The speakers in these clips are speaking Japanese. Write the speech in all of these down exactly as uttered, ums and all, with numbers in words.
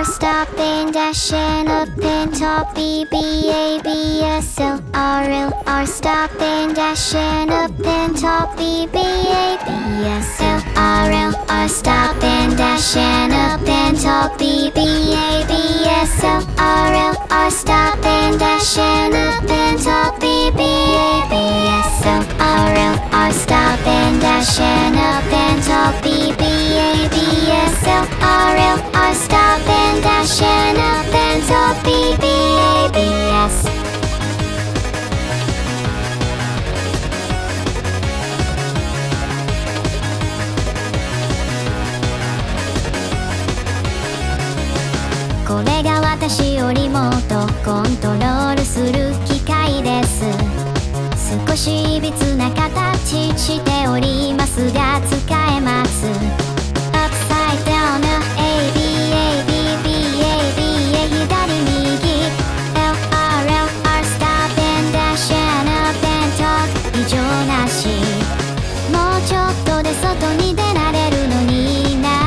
stopping, dashing up and top. B B A B S L R L R stopping, dashing up and top. B B A B S L R L R stopping, dashing up and top. B B A B S L R L R stopping, dashing up and top. B B A B S L R L R stopping, dashing up and top. B B A B S L R L R stopping, dashing up and top. B B A B Sこれが私をリモートコントロールする機械です。少しいびつな形しておりますが使えます。 Upside down A B A B B A B A 左右 L R L R stop and dash and up and talk 異常なし。もうちょっとで外に出られるのにな。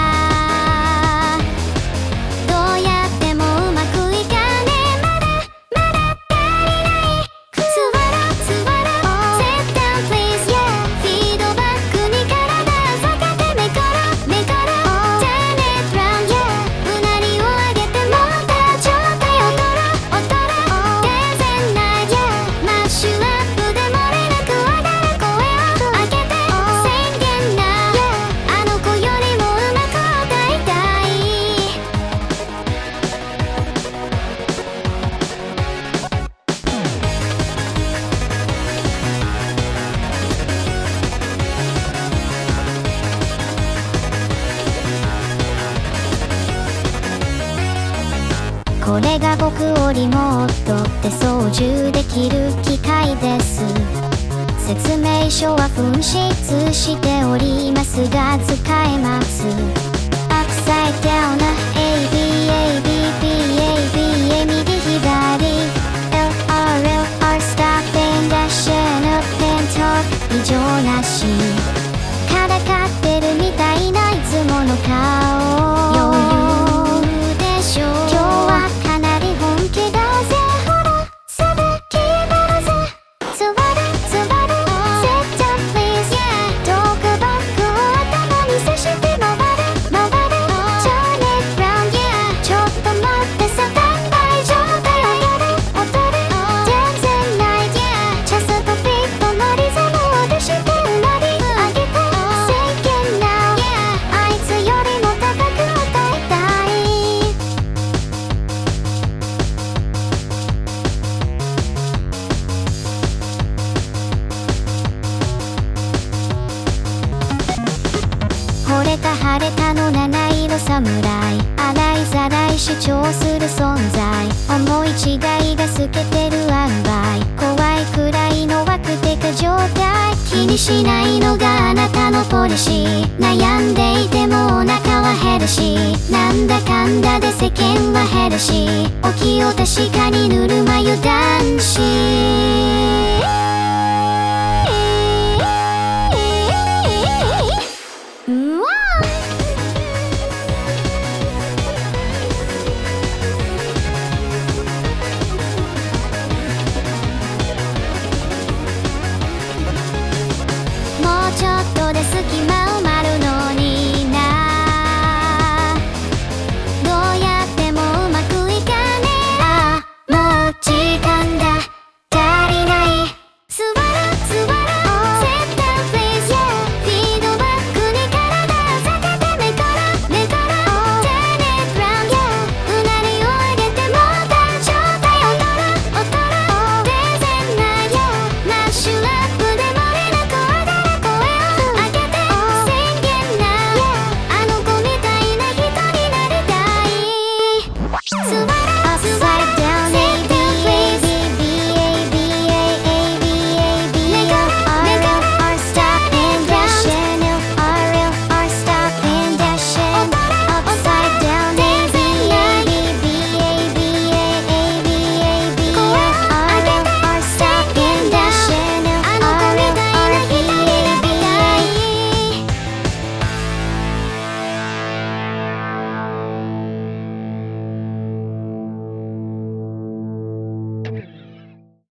これが僕をリモートで操縦できる機械です。説明書は紛失しておりますが使えます。 Upside down A B A B B A B A 右左 L R L R stop and dash and up and talk 異常なし。からかってるみたいないつもの顔余裕でしょ。今日は惚れた晴れたの七色侍洗いざらい主張する存在思い違いが透けてる塩梅怖いくらいのワクテカ状態気にしないのがあなたのポリシー悩んでいてもお腹は減るしなんだかんだで世間は減るしお気を確かにぬるま湯男子うわ